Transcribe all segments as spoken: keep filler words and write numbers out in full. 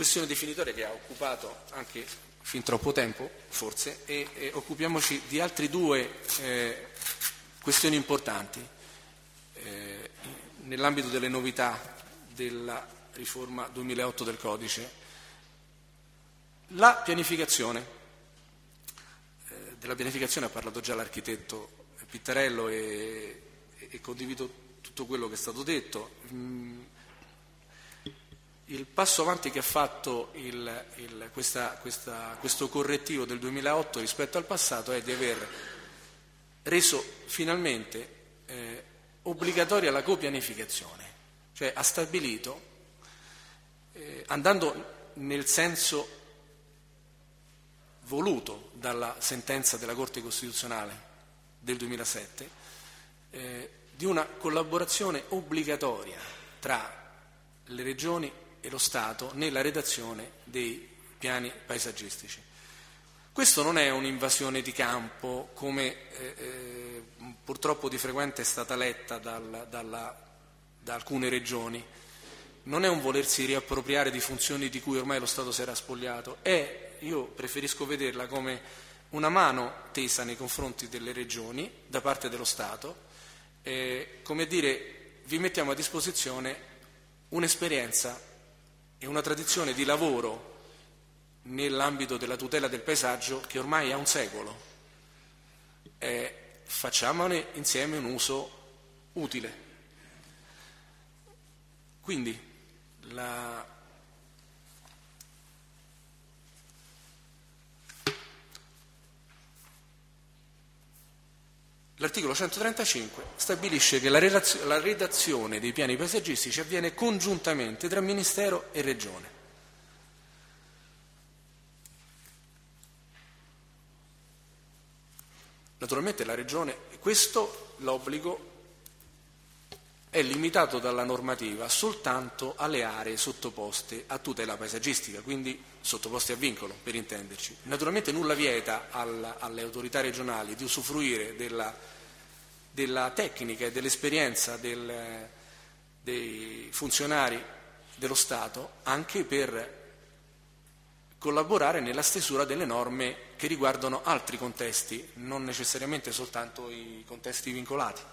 questione definitoria che ha occupato anche fin troppo tempo, forse, e, e occupiamoci di altri due eh, questioni importanti eh, nell'ambito delle novità della riforma duemilaotto del codice. La pianificazione, eh, della pianificazione ha parlato già l'architetto Pittarello e, e condivido tutto quello che è stato detto. Mm, il passo avanti che ha fatto il, il, questa, questa, questo correttivo del duemilaotto rispetto al passato è di aver reso finalmente eh, obbligatoria la copianificazione, cioè ha stabilito, eh, andando nel senso voluto dalla sentenza della Corte Costituzionale del duemilasette, eh, di una collaborazione obbligatoria tra le regioni e lo Stato nella redazione dei piani paesaggistici. Questo non è un'invasione di campo come eh, eh, purtroppo di frequente è stata letta dal, dalla, da alcune regioni, non è un volersi riappropriare di funzioni di cui ormai lo Stato si era spogliato, è, io preferisco vederla come una mano tesa nei confronti delle regioni da parte dello Stato, eh, come dire, vi mettiamo a disposizione un'esperienza e una tradizione di lavoro nell'ambito della tutela del paesaggio che ormai ha un secolo. Eh, facciamone insieme un uso utile. Quindi la, l'articolo centotrentacinque stabilisce che la, relazio, la redazione dei piani paesaggistici avviene congiuntamente tra Ministero e Regione. Naturalmente la Regione, questo l'obbligo è limitato dalla normativa soltanto alle aree sottoposte a tutela paesaggistica, quindi sottoposte a vincolo, per intenderci. Naturalmente nulla vieta al, alle autorità regionali di usufruire della, della tecnica e dell'esperienza del, dei funzionari dello Stato anche per collaborare nella stesura delle norme che riguardano altri contesti, non necessariamente soltanto i contesti vincolati.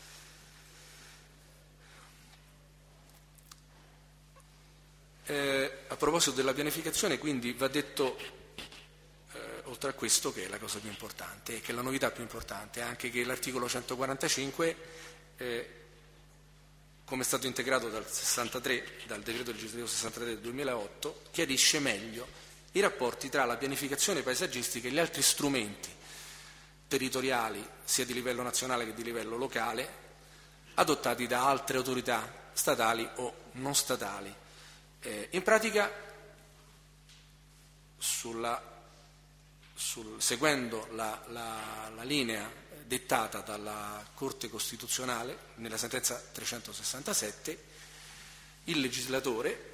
Eh, a proposito della pianificazione, quindi va detto, eh, oltre a questo, che è la cosa più importante, che è la novità più importante, anche che l'articolo centoquarantacinque, eh, come è stato integrato dal sessantatré, dal decreto legislativo sessantatré del duemilaotto, chiarisce meglio i rapporti tra la pianificazione paesaggistica e gli altri strumenti territoriali, sia di livello nazionale che di livello locale, adottati da altre autorità statali o non statali. Eh, in pratica, sulla, sul, seguendo la, la, la linea dettata dalla Corte Costituzionale nella sentenza trecentosessantasette, il legislatore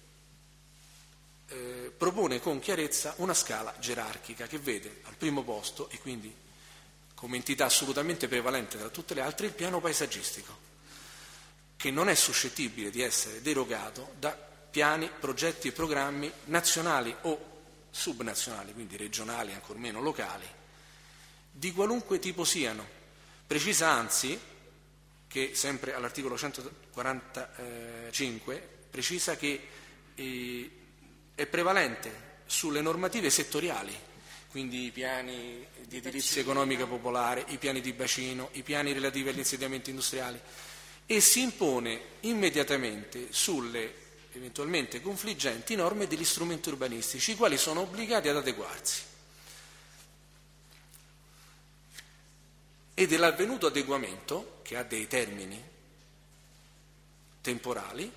eh, propone con chiarezza una scala gerarchica che vede al primo posto, e quindi come entità assolutamente prevalente tra tutte le altre, il piano paesaggistico, che non è suscettibile di essere derogato da piani, progetti e programmi nazionali o subnazionali, quindi regionali, ancor meno locali, di qualunque tipo siano. Precisa anzi che, sempre all'articolo centoquarantacinque, precisa che eh, è prevalente sulle normative settoriali, quindi i piani di edilizia economica popolare, i piani di bacino, i piani relativi agli insediamenti industriali, e si impone immediatamente sulle eventualmente confliggenti norme degli strumenti urbanistici, i quali sono obbligati ad adeguarsi. E dell'avvenuto adeguamento, che ha dei termini temporali,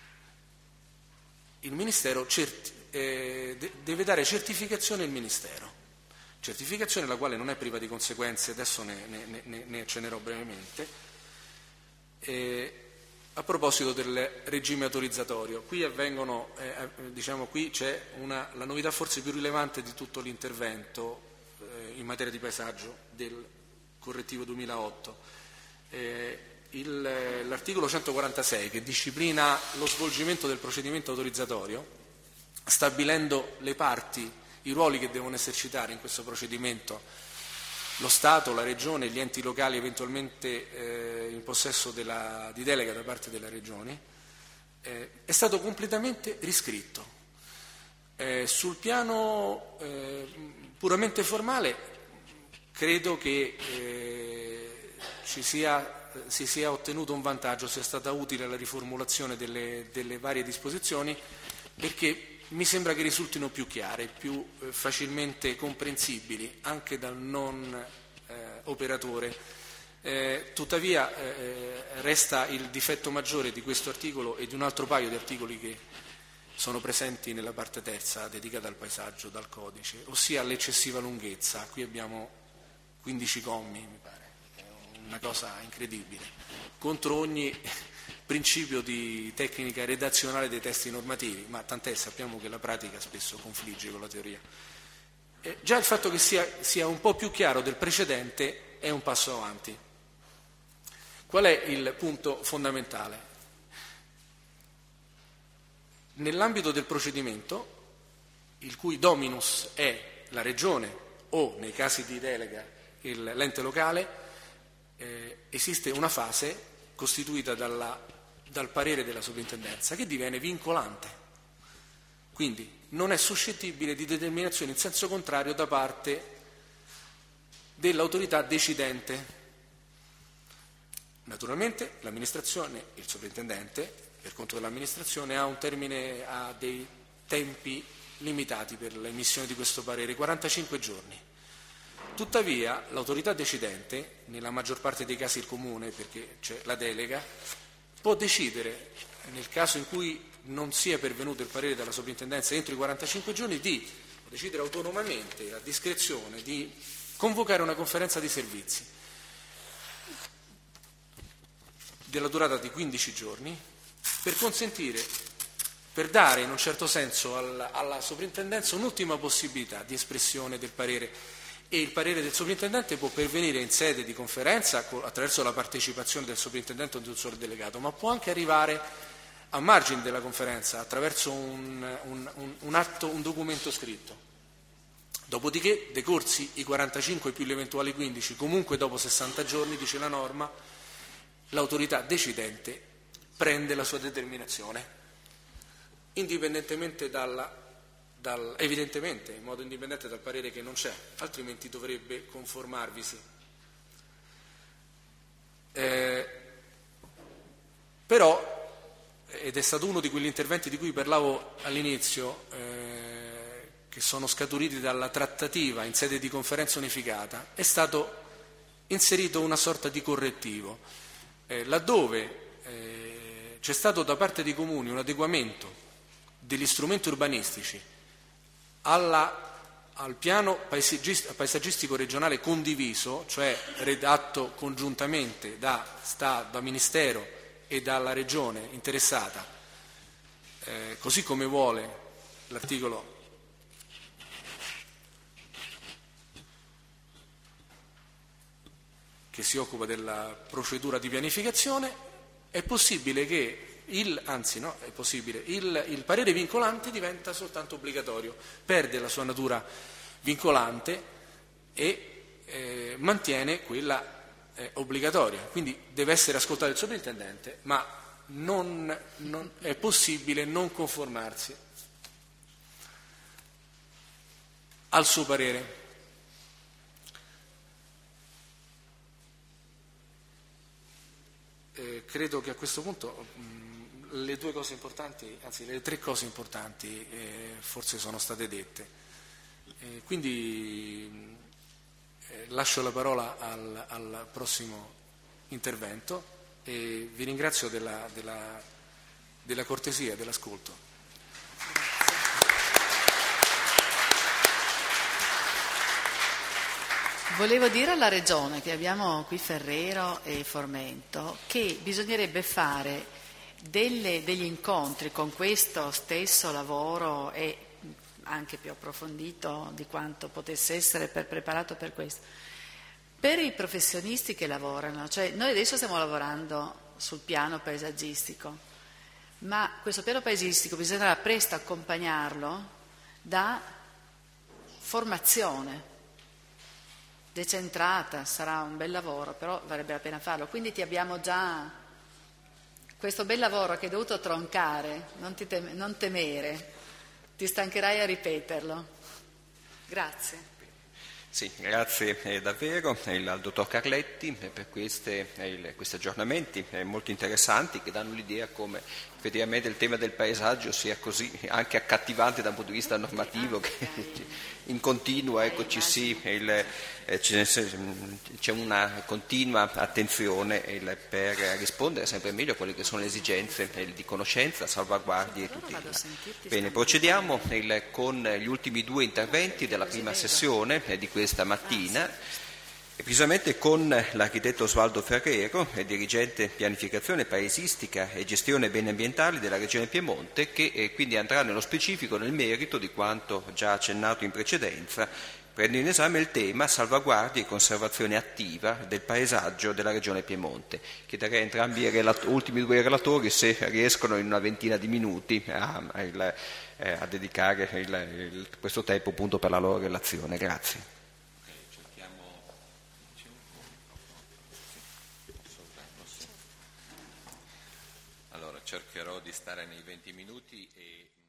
il Ministero certi, eh, de- deve dare certificazione al Ministero, certificazione la quale non è priva di conseguenze, adesso ne, ne, ne, ne accennerò brevemente. Eh, A proposito del regime autorizzatorio, qui avvengono, eh, diciamo, qui c'è una, la novità forse più rilevante di tutto l'intervento eh, in materia di paesaggio del correttivo duemilaotto. Eh, il, l'articolo centoquarantasei, che disciplina lo svolgimento del procedimento autorizzatorio, stabilendo le parti, i ruoli che devono esercitare in questo procedimento lo Stato, la Regione e gli enti locali eventualmente eh, in possesso della, di delega da parte della Regione, eh, è stato completamente riscritto. Eh, sul piano eh, puramente formale credo che eh, ci sia, si sia ottenuto un vantaggio, sia stata utile la riformulazione delle, delle varie disposizioni, perché mi sembra che risultino più chiare, più eh, facilmente comprensibili anche dal non eh, operatore. Eh, tuttavia eh, resta il difetto maggiore di questo articolo e di un altro paio di articoli che sono presenti nella parte terza dedicata al paesaggio dal codice, ossia l'eccessiva lunghezza. Qui abbiamo quindici commi, mi pare, è una cosa incredibile, contro ogni principio di tecnica redazionale dei testi normativi, ma tant'è, sappiamo che la pratica spesso confligge con la teoria. Eh, già il fatto che sia, sia un po' più chiaro del precedente è un passo avanti. Qual è il punto fondamentale? Nell'ambito del procedimento, il cui dominus è la Regione o, nei casi di delega, il, l'ente locale, eh, esiste una fase costituita dalla dal parere della sovrintendenza che diviene vincolante, quindi non è suscettibile di determinazione in senso contrario da parte dell'autorità decidente. Naturalmente l'amministrazione, il sovrintendente, per conto dell'amministrazione, ha un termine, ha dei tempi limitati per l'emissione di questo parere, quarantacinque giorni. Tuttavia l'autorità decidente, nella maggior parte dei casi il comune, perché c'è la delega, può decidere, nel caso in cui non sia pervenuto il parere della sovrintendenza entro i quarantacinque giorni, di decidere autonomamente, a discrezione, di convocare una conferenza di servizi della durata di quindici giorni per consentire, per dare in un certo senso alla, alla sovrintendenza un'ultima possibilità di espressione del parere. E il parere del sovrintendente può pervenire in sede di conferenza attraverso la partecipazione del sovrintendente o del suo delegato, ma può anche arrivare a margine della conferenza attraverso un, un, un, un atto, un documento scritto. Dopodiché, decorsi i quarantacinque più gli eventuali quindici, comunque dopo sessanta giorni, dice la norma, l'autorità decidente prende la sua determinazione, indipendentemente dalla Dal, evidentemente in modo indipendente dal parere che non c'è, altrimenti dovrebbe conformarvisi. Eh, però, ed è stato uno di quegli interventi di cui parlavo all'inizio, eh, che sono scaturiti dalla trattativa in sede di conferenza unificata, è stato inserito una sorta di correttivo, eh, laddove eh, c'è stato da parte dei comuni un adeguamento degli strumenti urbanistici Alla, al piano paesaggistico regionale condiviso, cioè redatto congiuntamente da, sta, da Ministero e dalla Regione interessata, eh, così come vuole l'articolo che si occupa della procedura di pianificazione, è possibile che Il, anzi no, è possibile, il, il parere vincolante diventa soltanto obbligatorio, perde la sua natura vincolante e eh, mantiene quella eh, obbligatoria, quindi deve essere ascoltato il sovrintendente, ma non, non è possibile non conformarsi al suo parere. Eh, credo che a questo punto mh, le due cose importanti, anzi le tre cose importanti eh, forse sono state dette. Eh, quindi eh, lascio la parola al, al prossimo intervento e vi ringrazio della, della, della cortesia, dell'ascolto. Volevo dire alla Regione, che abbiamo qui Ferrero e Formento, che bisognerebbe fare delle, degli incontri con questo stesso lavoro e anche più approfondito di quanto potesse essere per, preparato per questo, per i professionisti che lavorano. Cioè, noi adesso stiamo lavorando sul piano paesaggistico, ma questo piano paesistico bisognerà presto accompagnarlo da formazione decentrata, sarà un bel lavoro, però varrebbe la pena farlo. Quindi ti abbiamo già questo bel lavoro che hai dovuto troncare, non, ti tem- non temere, ti stancherai a ripeterlo. Grazie. Sì, grazie eh, davvero eh, al dottor Carletti eh, per queste, eh, questi aggiornamenti eh, molto interessanti che danno l'idea come effettivamente il tema del paesaggio sia così anche accattivante da un punto di vista normativo, che in continua ecco, ci si, il, eh, c'è una continua attenzione il, per rispondere sempre meglio a quelle che sono le esigenze il, di conoscenza, salvaguardie e tutela. Bene, procediamo il, con gli ultimi due interventi della prima sessione eh, di questa mattina. E precisamente con l'architetto Osvaldo Ferrero, dirigente pianificazione paesistica e gestione beni ambientali della Regione Piemonte, che eh, quindi andrà nello specifico, nel merito di quanto già accennato in precedenza, prende in esame il tema salvaguardia e conservazione attiva del paesaggio della Regione Piemonte. Chiederei a entrambi i relat- ultimi due relatori se riescono in una ventina di minuti a, a, il, eh, a dedicare il, il, questo tempo appunto per la loro relazione. Grazie. Cercherò di stare nei venti minuti e